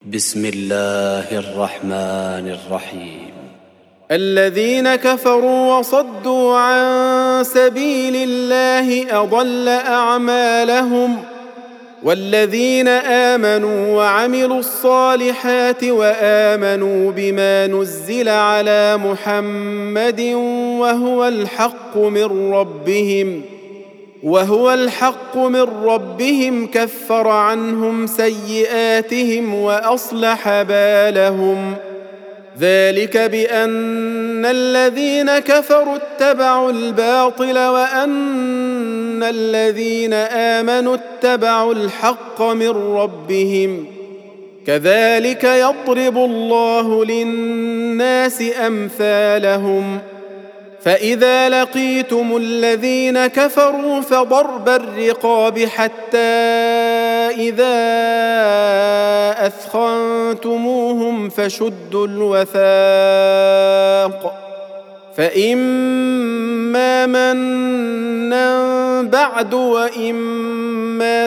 بسم الله الرحمن الرحيم. الذين كفروا وصدوا عن سبيل الله أضل أعمالهم، والذين آمنوا وعملوا الصالحات وآمنوا بما نزل على محمد وهو الحق من ربهم كفر عنهم سيئاتهم وأصلح بالهم. ذلك بأن الذين كفروا اتبعوا الباطل وأن الذين آمنوا اتبعوا الحق من ربهم. كذلك يضرب الله للناس أمثالهم. فإذا لقيتم الذين كفروا فضرب الرقاب حتى إذا أثخنتموهم فشدوا الوثاق، فإما منا بعد وإما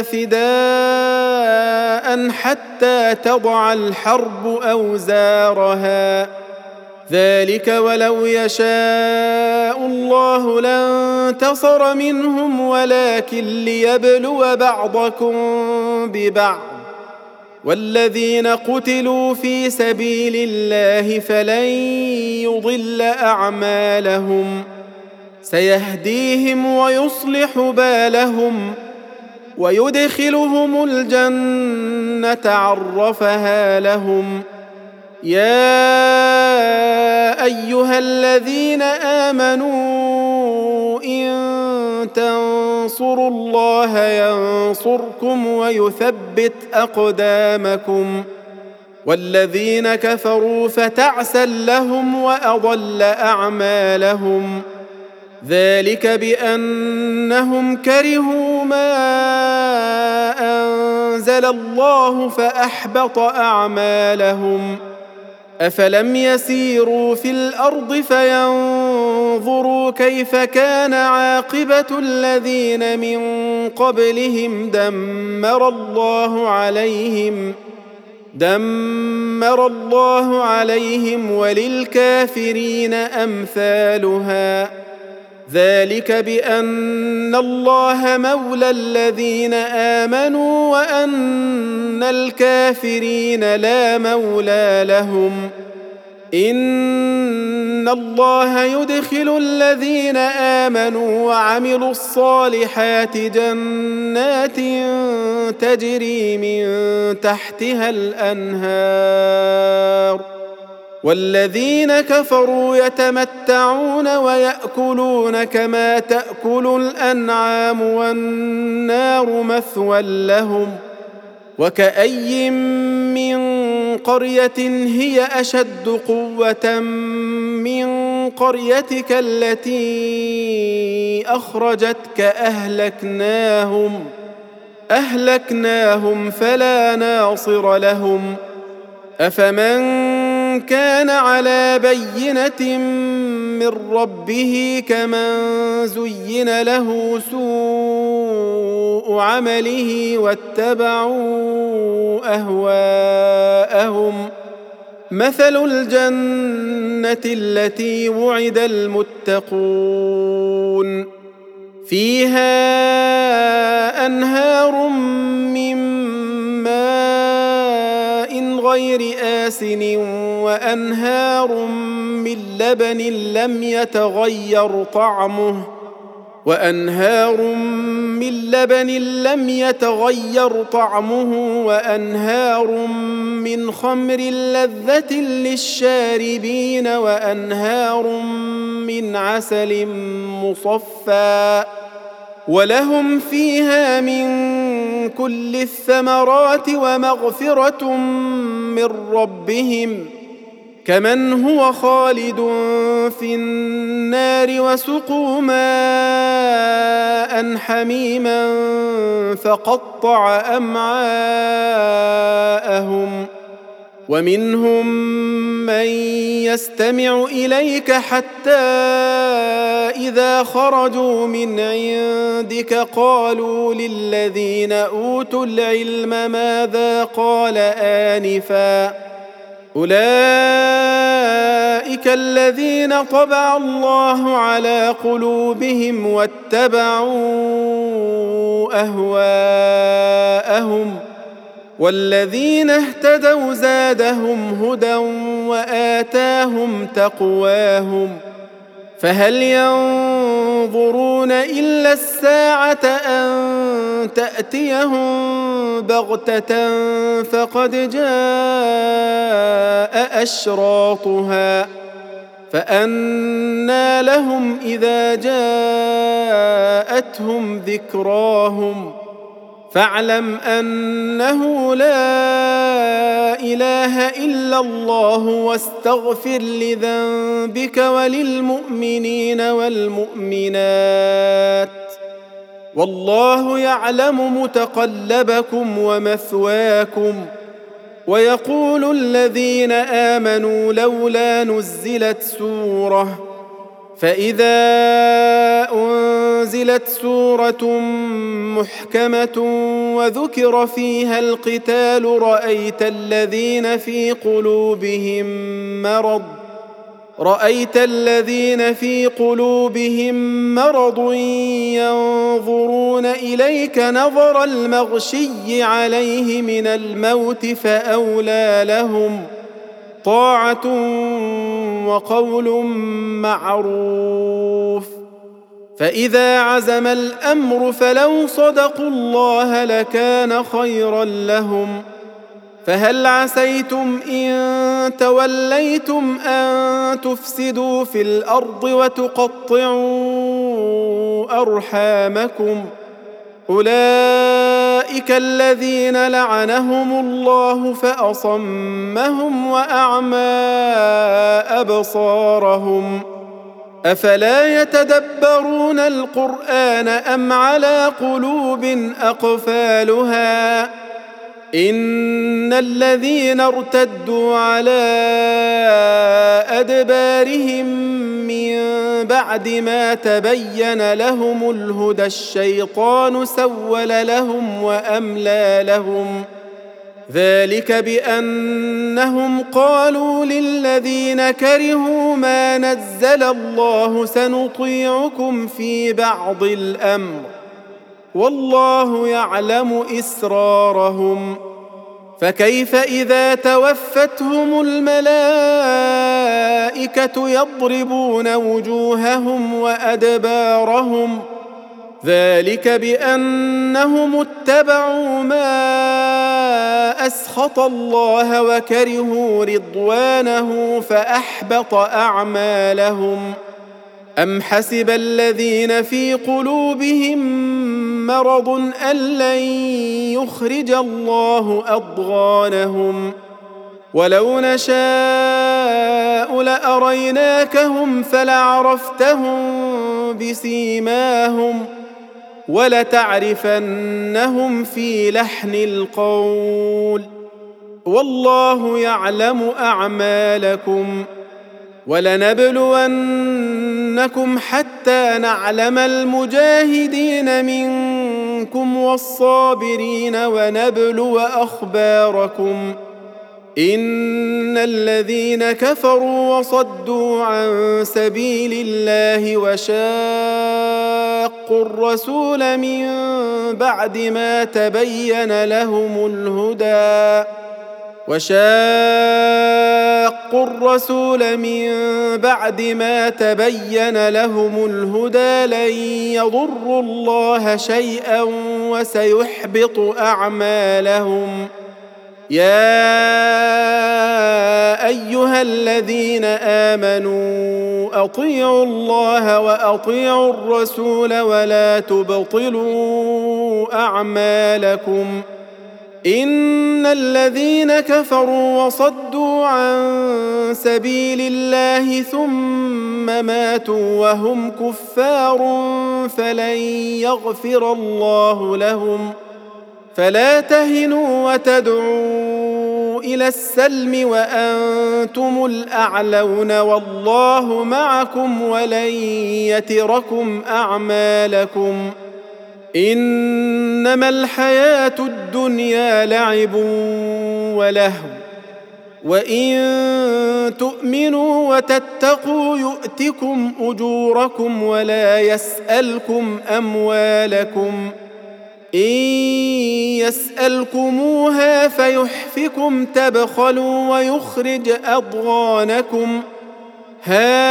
فداء حتى تضع الحرب أوزارها. ذلك ولو يشاء الله لانتصر منهم ولكن ليبلو بعضكم ببعض. والذين قتلوا في سبيل الله فلن يضل أعمالهم، سيهديهم ويصلح بالهم ويدخلهم الجنة عرفها لهم. يا أيها الذين آمنوا إن تنصروا الله ينصركم ويثبت أقدامكم. والذين كفروا فتعسا لهم وأضل أعمالهم. ذلك بأنهم كرهوا ما أنزل الله فأحبط أعمالهم. أفلم يسيروا في الأرض فينظروا كيف كان عاقبة الذين من قبلهم دمر الله عليهم وللكافرين أمثالها. ذلك بأن الله مولى الذين آمنوا وأن الكافرين لا مولى لهم. إن الله يدخل الذين آمنوا وعملوا الصالحات جنات تجري من تحتها الأنهار، والذين كفروا يتمتعون ويأكلون كما تأكل الأنعام والنار مثوى لهم. وكأي من قرية هي أشد قوة من قريتك التي أخرجتك أهلكناهم فلا ناصر لهم. أفمن كان على بينة من ربه كمن زين له سوء عمله واتبعوا أهواءهم. مثل الجنة التي وعد المتقون فيها أنهار من ماء غير آسن وأنهار من لبن لم يتغير طعمه وأنهار من خمر لذة للشاربين وأنهار من عسل مصفى ولهم فيها من كل الثمرات ومغفرة من ربهم كمن هو خالد في النار وسقوا ماء حميما فقطع أمعاءهم. ومنهم من يستمع إليك حتى إذا خرجوا من عندك قالوا للذين أوتوا العلم ماذا قال آنفا أولئك الذين طبع الله على قلوبهم واتبعوا أهواءهم والذين اهتدوا زادهم هدى وآتاهم تقواهم فهل ينظرون إلا الساعة أن تأتيهم بغتة فقد جاء أشراطها فأنى لهم إذا جاءتهم ذكراهم فاعلم أنه لا إله إلا الله واستغفر لذنبك وللمؤمنين والمؤمنات والله يعلم متقلبكم ومثواكم ويقول الذين آمنوا لولا نزلت سورة فإذا أنزلت سورة محكمة وذكر فيها القتال رأيت الذين في قلوبهم مرض ينظرون إليك نظر المغشي عليه من الموت فأولى لهم طاعة وقول معروف فإذا عزم الأمر فلو صدقوا الله لكان خيرا لهم فهل عسيتم إن توليتم أن تفسدوا في الأرض وتقطعوا أرحامكم أولئك الذين لعنهم الله فأصمهم وأعمى أبصارهم أفلا يتدبرون القرآن أم على قلوب أقفالها إن الذين ارتدوا على أدبارهم من بعد ما تبين لهم الهدى الشيطان سول لهم وأملى لهم ذلك بأنهم قالوا للذين كرهوا ما نزل الله سنطيعكم في بعض الأمر والله يعلم إسرارهم فكيف إذا توفتهم الملائكة يضربون وجوههم وأدبارهم ذلك بأنهم اتبعوا ما أسخط الله وكرهوا رضوانه فأحبط أعمالهم أم حسب الذين في قلوبهم مرض أن لن يخرج الله أضغانهم ولو نشاء لأريناكهم فلعرفتهم بسيماهم ولتعرفنهم في لحن القول والله يعلم أعمالكم ولنبلونكم حتى نعلم المجاهدين منكم والصابرين ونبلو أخباركم إن الذين كفروا وصدوا عن سبيل الله وشاقوا الرسول من بعد ما تبين لهم الهدى لن يضروا الله شيئا وسيحبط أعمالهم يا أيها الذين آمنوا أطيعوا الله وأطيعوا الرسول ولا تبطلوا أعمالكم إن الذين كفروا وصدوا عن سبيل الله ثم ماتوا وهم كفار فلن يغفر الله لهم فلا تهنوا وتدعوا إلى السلم وأنتم الأعلون والله معكم ولن يتركم أعمالكم إنما الحياة الدنيا لعب ولهو وإن تؤمنوا وتتقوا يؤتكم أجوركم ولا يسألكم أموالكم إن يسألكموها فيحفكم تبخلوا ويخرج أضغانكم ها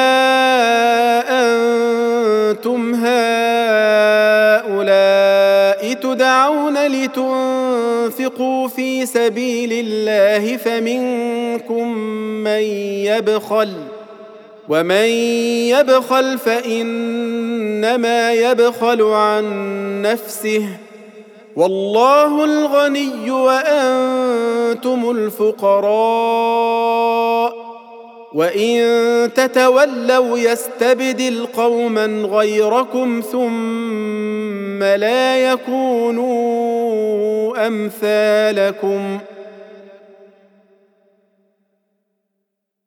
أنتم هؤلاء تدعون لتنفقوا في سبيل الله فمنكم من يبخل ومن يبخل فإنما يبخل عن نفسه والله الغني وأنتم الفقراء وإن تتولوا يستبدل قوما غيركم ثم لا يكونوا أمثالكم